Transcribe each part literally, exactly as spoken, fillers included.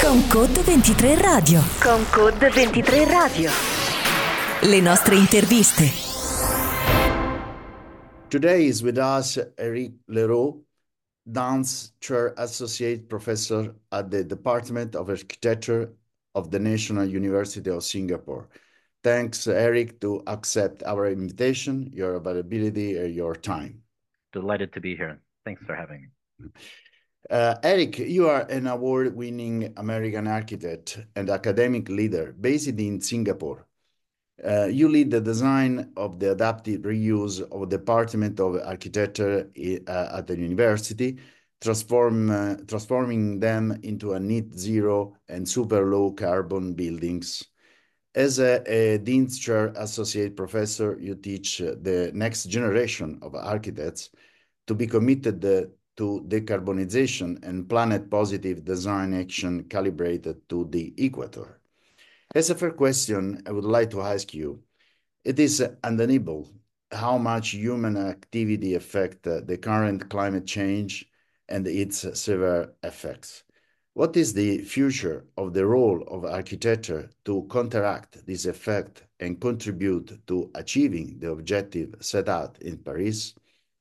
Con Code ventitré Radio. Con Code ventitré Radio. Le nostre interviste. Today is with us Eric Leroux, Dance Chair Associate Professor at the Department of Architecture of the National University of Singapore. Thanks, Eric, to accept our invitation, your availability, and your time. Delighted to be here. Thanks for having me. Uh, Eric, you are an award-winning American architect and academic leader based in Singapore. Uh, you lead the design of the adaptive reuse of the Department of Architecture uh, at the university, transform, uh, transforming them into a net zero and super low carbon buildings. As a, a Dean's Chair Associate Professor, you teach the next generation of architects to be committed uh, to decarbonization and planet-positive design action calibrated to the equator. As a first question, I would like to ask you, it is undeniable how much human activity affects uh, the current climate change and its severe effects. What is the future of the role of architecture to counteract this effect and contribute to achieving the objective set out in Paris?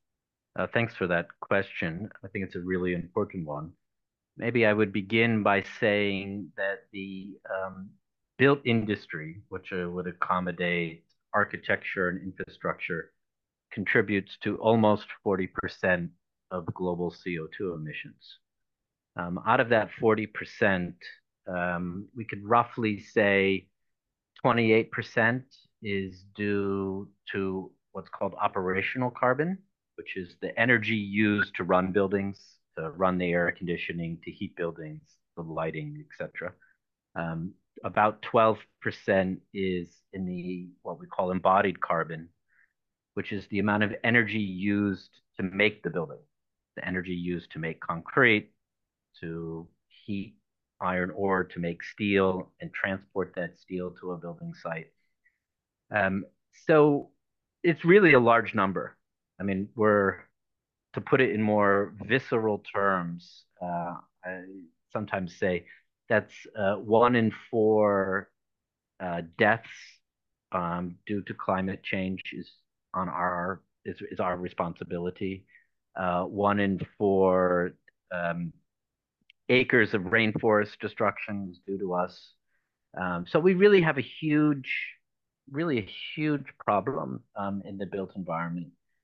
Uh, thanks for that question. I think it's a really important one. Maybe I would begin by saying that the um, built industry, which uh, would accommodate architecture and infrastructure, contributes to almost forty percent of global C O two emissions. Um, out of that forty percent, um, we could roughly say twenty-eight percent is due to what's called operational carbon, which is the energy used to run buildings, to run the air conditioning, to heat buildings, the lighting, et cetera. Um, about twelve percent is in the what we call embodied carbon, which is the amount of energy used to make the building, the energy used to make concrete, to heat iron ore, to make steel, and transport that steel to a building site. Um, so it's really a large number. I mean, we're, to put it in more visceral terms, uh, I sometimes say that's uh, one in four uh, deaths um, due to climate change is on our is, is our responsibility. Uh, one in four um, acres of rainforest destruction is due to us. Um, so we really have a huge, really a huge problem um, in the built environment.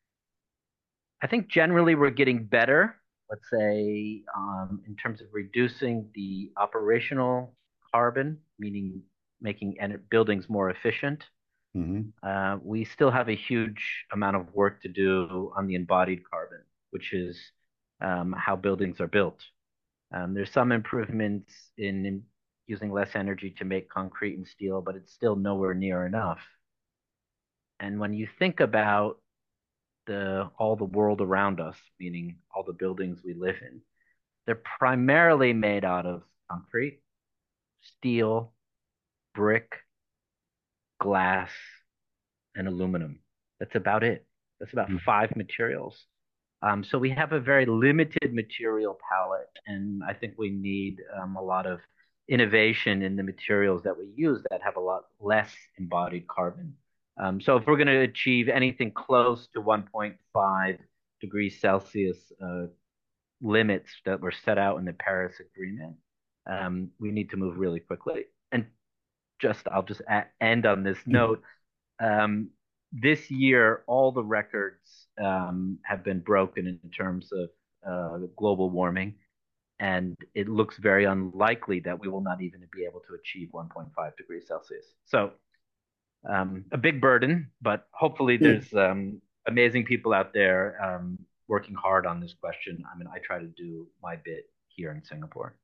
I think generally we're getting better, let's say, um, in terms of reducing the operational carbon, meaning making buildings more efficient. Mm-hmm. Uh, we still have a huge amount of work to do on the embodied carbon, which is um, how buildings are built. Um, there's some improvements in, in using less energy to make concrete and steel, but it's still nowhere near enough. And when you think about the all the world around us, meaning all the buildings we live in, they're primarily made out of concrete, steel, brick, glass, and aluminum. That's about it. That's about mm-hmm. five materials. Um, so we have a very limited material palette, and I think we need um, a lot of innovation in the materials that we use that have a lot less embodied carbon. Um, so if we're going to achieve anything close to one point five degrees Celsius uh, limits that were set out in the Paris Agreement, um, we need to move really quickly. And just, I'll just a- end on this note. Um, this year, all the records um, have been broken in terms of uh, global warming, and it looks very unlikely that we will not even be able to achieve one point five degrees Celsius. So um, a big burden, but hopefully there's um, amazing people out there um, working hard on this question. I mean, I try to do my bit here in Singapore.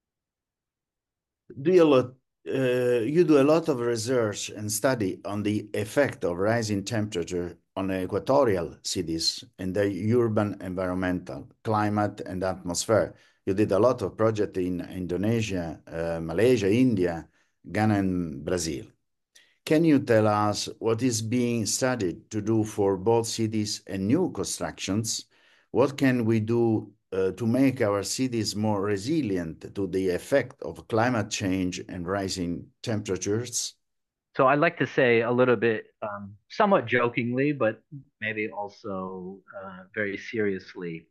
Do you look Uh, you do a lot of research and study on the effect of rising temperature on equatorial cities and the urban environmental, climate and atmosphere. You did a lot of projects in Indonesia, uh, Malaysia, India, Ghana, and Brazil. Can you tell us what is being studied to do for both cities and new constructions? What can we do uh, to make our cities more resilient to the effect of climate change and rising temperatures? So I like to say a little bit, um, somewhat jokingly, but maybe also uh, very seriously.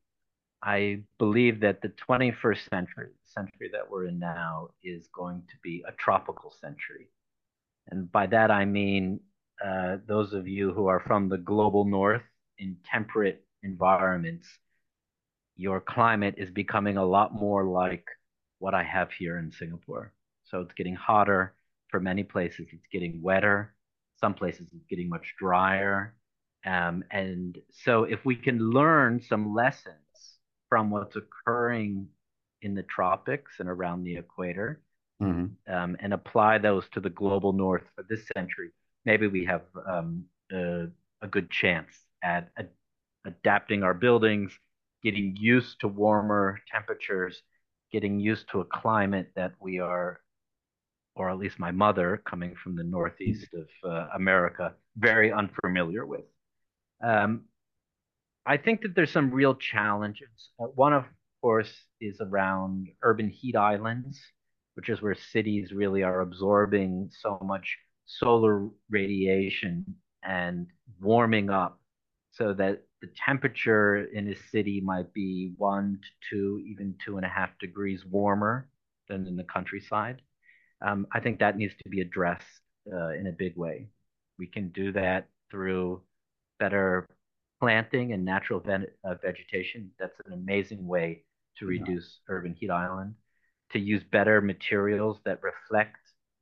I believe that the twenty-first century, the century that we're in now, is going to be a tropical century. And by that I mean uh, those of you who are from the global north in temperate environments, your climate is becoming a lot more like what I have here in Singapore. So it's getting hotter for many places. It's getting wetter. Some places it's getting much drier. Um, and so if we can learn some lessons from what's occurring in the tropics and around the equator, Mhm. um, and apply those to the global north for this century, maybe we have um, a, a good chance at a, adapting our buildings, getting used to warmer temperatures, getting used to a climate that we are, or at least my mother, coming from the northeast of uh, America, very unfamiliar with. Um, I think that there's some real challenges. Uh, one, of course, is around urban heat islands, which is where cities really are absorbing so much solar radiation and warming up so that the temperature in a city might be one to two, even two and a half degrees warmer than in the countryside. Um, I think that needs to be addressed uh, in a big way. We can do that through better planting and natural ven- uh, vegetation. That's an amazing way to Yeah. reduce urban heat island. To use better materials that reflect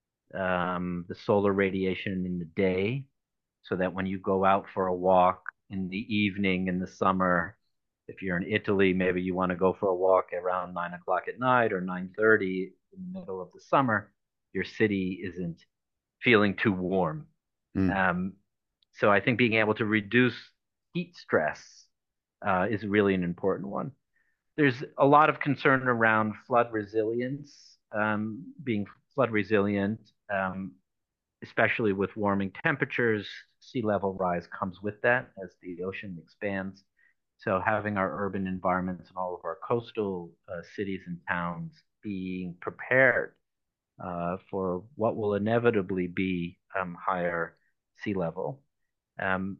um, the solar radiation in the day, so that when you go out for a walk in the evening in the summer, if you're in Italy, maybe you want to go for a walk around nine o'clock at night or nine thirty in the middle of the summer, your city isn't feeling too warm. Mm. Um, so I think being able to reduce heat stress uh, is really an important one. There's a lot of concern around flood resilience, um, being flood resilient, um, especially with warming temperatures. Sea level rise comes with that as the ocean expands. So having our urban environments and all of our coastal uh, cities and towns being prepared uh, for what will inevitably be um, higher sea level. Um,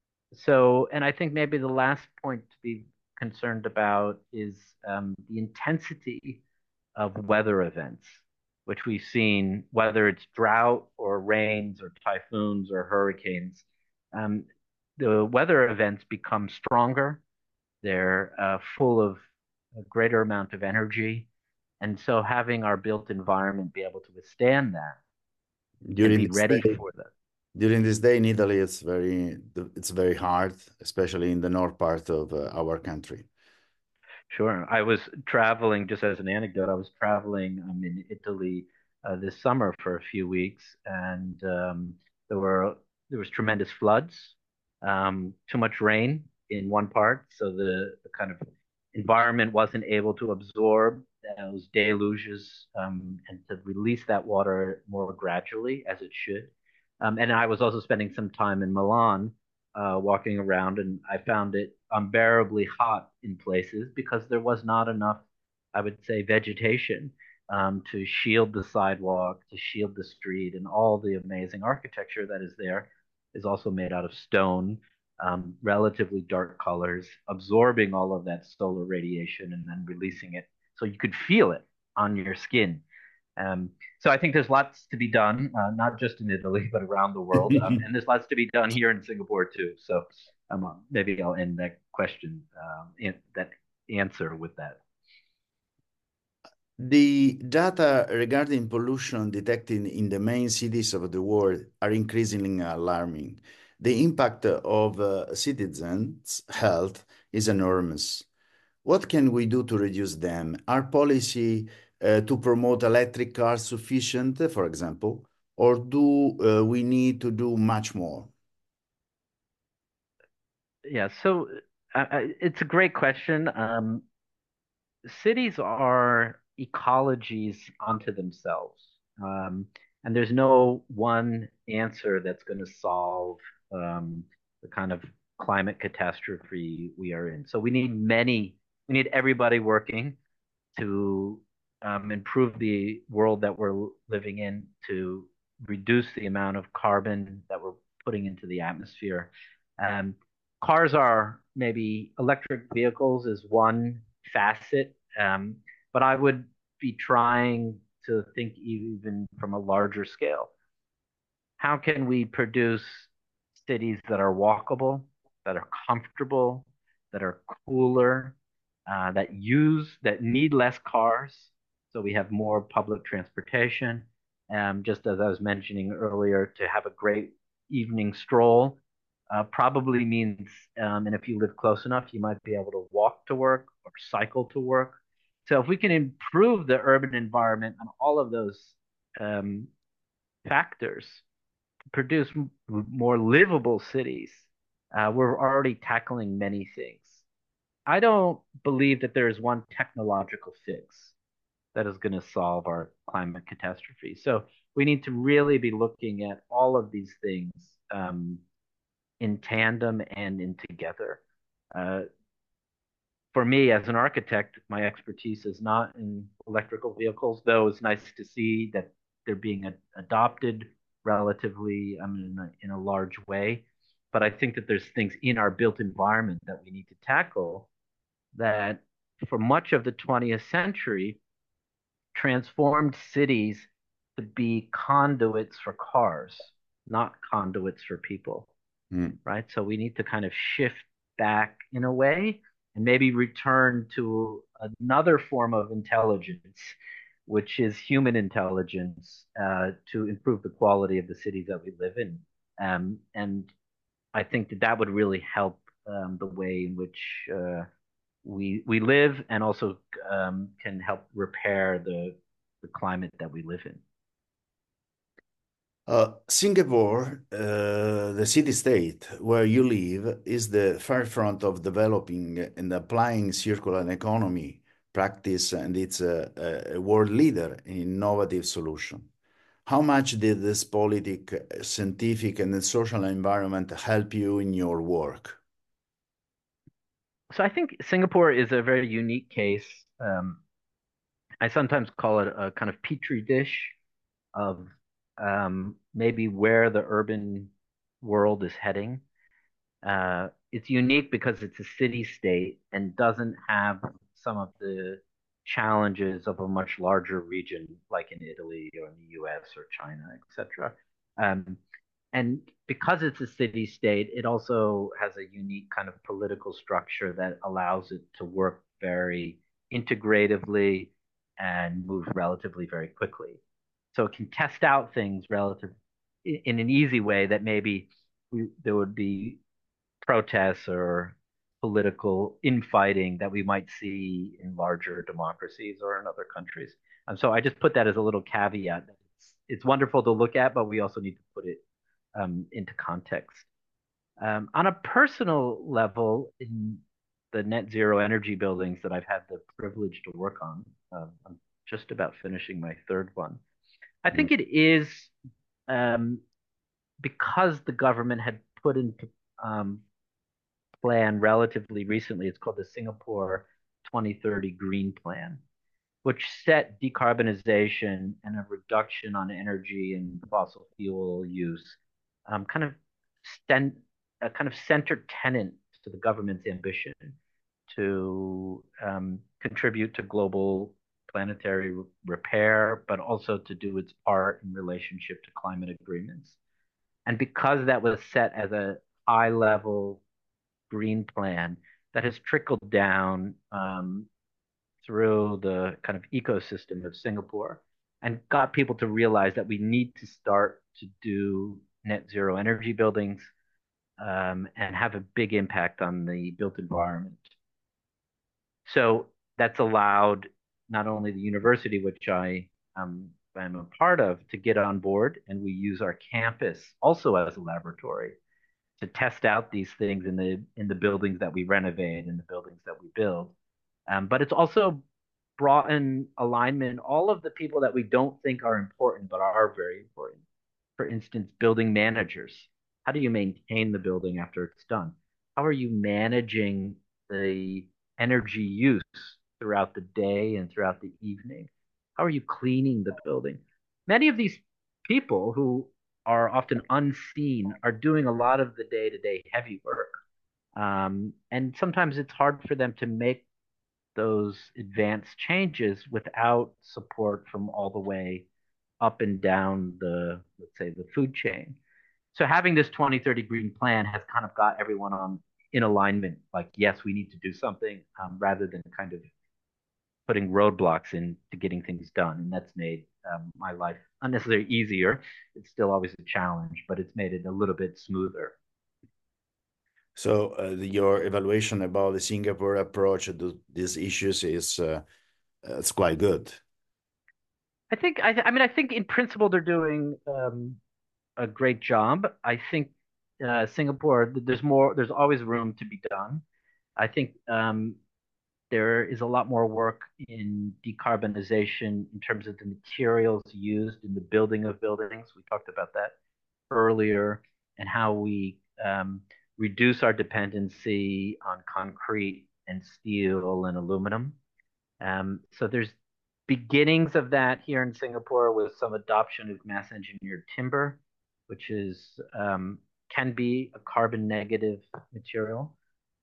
so, and I think maybe the last point to be concerned about is um, the intensity of weather events, which we've seen, whether it's drought or rains or typhoons or hurricanes. Um, the weather events become stronger. They're uh, full of a greater amount of energy. And so having our built environment be able to withstand that and During be this ready day, for that. during this day in Italy, it's very it's very hard, especially in the north part of uh, our country. Sure. I was traveling, just as an anecdote, I was traveling um, in Italy uh, this summer for a few weeks, and um, there were there was tremendous floods, um, too much rain in one part, so the, the kind of environment wasn't able to absorb those deluges um, and to release that water more gradually as it should. Um, and I was also spending some time in Milan uh, walking around, and I found it unbearably hot in places because there was not enough, I would say, vegetation um, to shield the sidewalk, to shield the street, and all the amazing architecture that is there is also made out of stone, um, relatively dark colors, absorbing all of that solar radiation and then releasing it so you could feel it on your skin. Um, so I think there's lots to be done, uh, not just in Italy, but around the world. Um, and there's lots to be done here in Singapore too. So um, uh, maybe I'll end that question, um, in, that answer with that. The data regarding pollution detected in the main cities of the world are increasingly alarming. The impact of uh, citizens' health is enormous. What can we do to reduce them? Are policy uh, to promote electric cars sufficient, for example, or do uh, we need to do much more? Yeah, so uh, uh, it's a great question. Um, cities are ecologies unto themselves. Um, and there's no one answer that's going to solve um, the kind of climate catastrophe we are in. So we need many, we need everybody working to um, improve the world that we're living in, to reduce the amount of carbon that we're putting into the atmosphere. Um, cars are maybe electric vehicles is one facet, um, but I would be trying to think even from a larger scale. How can we produce cities that are walkable, that are comfortable, that are cooler, uh, that use, that need less cars, so we have more public transportation. Um, just as I was mentioning earlier, to have a great evening stroll uh, probably means, um, and if you live close enough, you might be able to walk to work or cycle to work. So if we can improve the urban environment on all of those um, factors, produce more livable cities, uh, we're already tackling many things. I don't believe that there is one technological fix that is going to solve our climate catastrophe. So we need to really be looking at all of these things um, in tandem and in together. Uh, for me, as an architect, my expertise is not in electrical vehicles, though it's nice to see that they're being ad- adopted relatively um, in, a, in a large way. But I think that there's things in our built environment that we need to tackle that for much of the twentieth century transformed cities to be conduits for cars, not conduits for people, Mm. right? So we need to kind of shift back in a way and maybe return to another form of intelligence, which is human intelligence, uh, to improve the quality of the cities that we live in. Um, and I think that that would really help um, the way in which uh, we we live, and also um, can help repair the the climate that we live in. Uh, Singapore, uh, the city-state where you live, is the forefront of developing and applying circular economy practice, and it's a, a world leader in innovative solution. How much did this politic, scientific, and social environment help you in your work? So I think Singapore is a very unique case. Um, I sometimes call it a kind of petri dish of um, maybe where the urban world is heading. Uh, it's unique because it's a city state and doesn't have some of the challenges of a much larger region like in Italy or in the U S or China, et cetera. Um, and because it's a city state, it also has a unique kind of political structure that allows it to work very integratively and move relatively very quickly. So it can test out things relative in an easy way that maybe we, there would be protests or political infighting that we might see in larger democracies or in other countries. And so I just put that as a little caveat. It's, it's wonderful to look at, but we also need to put it um, into context. Um, on a personal level, in the net zero energy buildings that I've had the privilege to work on, um, I'm just about finishing my third one. I Mm. think it is um, because the government had put into um, plan relatively recently. It's called the Singapore twenty thirty Green Plan, which set decarbonization and a reduction on energy and fossil fuel use um, kind of sten- a kind of center tenant to the government's ambition to um, contribute to global planetary repair, but also to do its part in relationship to climate agreements. And because that was set as a high level green plan that has trickled down um, through the kind of ecosystem of Singapore and got people to realize that we need to start to do net zero energy buildings um, and have a big impact on the built environment. So that's allowed not only the university, which I um, am a part of, to get on board, and we use our campus also as a laboratory to test out these things in the in the buildings that we renovate and the buildings that we build. Um, but it's also brought in alignment all of the people that we don't think are important but are very important. For instance, building managers. How do you maintain the building after it's done? How are you managing the energy use throughout the day and throughout the evening? How are you cleaning the building? Many of these people who are often unseen are doing a lot of the day-to-day heavy work. Um, and sometimes it's hard for them to make those advanced changes without support from all the way up and down the, let's say, the food chain. So having this twenty thirty green plan has kind of got everyone on in alignment, like, yes, we need to do something, um, rather than kind of putting roadblocks into getting things done. And that's made um, my life not necessarily easier. It's still always a challenge, but it's made it a little bit smoother. So uh, your evaluation about the Singapore approach to these issues is uh, it's quite good. I think, I, th- I mean, I think in principle they're doing um, a great job. I think uh, Singapore, there's more, there's always room to be done. I think um, there is a lot more work in decarbonization in terms of the materials used in the building of buildings. We talked about that earlier, and how we um, reduce our dependency on concrete and steel and aluminum. Um, so there's beginnings of that here in Singapore with some adoption of mass engineered timber, which is um, can be a carbon negative material.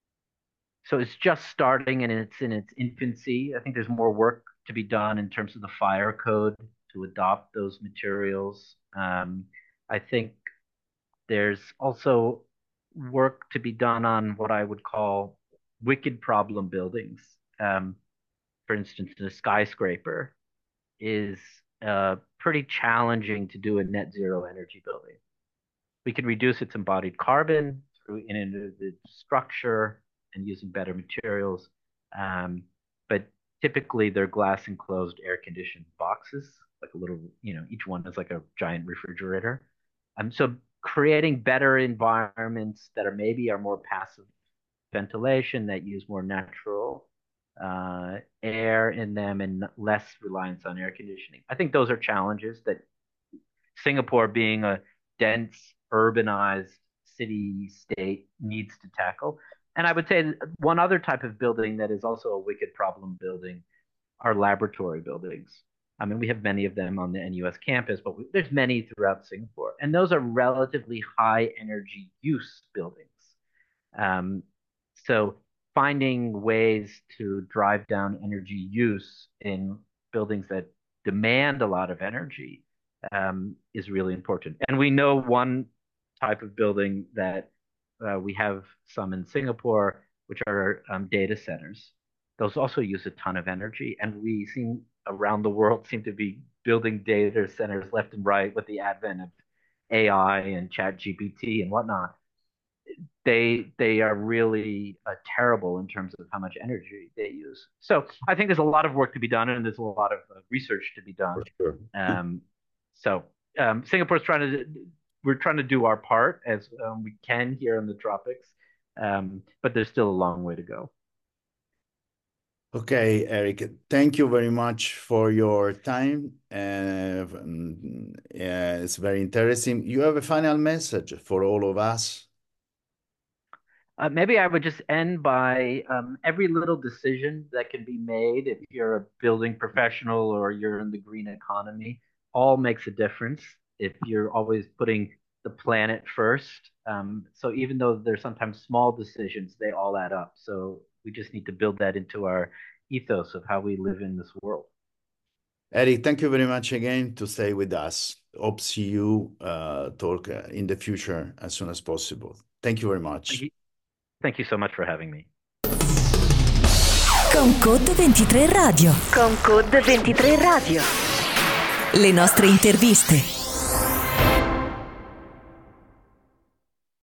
So it's just starting and it's in its infancy. I think there's more work to be done in terms of the fire code to adopt those materials. Um, I think there's also work to be done on what I would call wicked problem buildings. Um, for instance, a skyscraper is uh, pretty challenging to do a net zero energy building. We can reduce its embodied carbon through innovative structure and using better materials. Um, but typically they're glass enclosed air conditioned boxes, like a little, you know, each one is like a giant refrigerator. Um, so creating better environments that are maybe are more passive ventilation, that use more natural uh, air in them and less reliance on air conditioning. I think those are challenges that Singapore, being a dense, urbanized city state, needs to tackle. And I would say one other type of building that is also a wicked problem building are laboratory buildings. I mean, we have many of them on the N U S campus, but we, there's many throughout Singapore. And those are relatively high energy use buildings. Um, so finding ways to drive down energy use in buildings that demand a lot of energy um, is really important. And we know one type of building that uh, we have some in Singapore, which are um, data centers. Those also use a ton of energy, and we seem around the world seem to be building data centers left and right with the advent of A I and Chat G P T and whatnot. They they are really uh, terrible in terms of how much energy they use. So I think there's a lot of work to be done, and there's a lot of uh, research to be done. For sure. Um, so um, Singapore's trying to we're trying to do our part as um, we can here in the tropics, um, but there's still a long way to go. Okay, Eric, thank you very much for your time. Uh, yeah, it's very interesting. You have a final message for all of us? Uh, maybe I would just end by um, every little decision that can be made, if you're a building professional or you're in the green economy, all makes a difference if you're always putting the planet first. Um, so even though there's sometimes small decisions, they all add up. So we just need to build that into our ethos of how we live in this world. Eric, thank you very much again to stay with us. Hope see you uh, talk in the future as soon as possible. Thank you very much. Thank you, Thank you so much for having me. Con Code ventitré Radio. Con Code ventitré Radio. Le nostre interviste.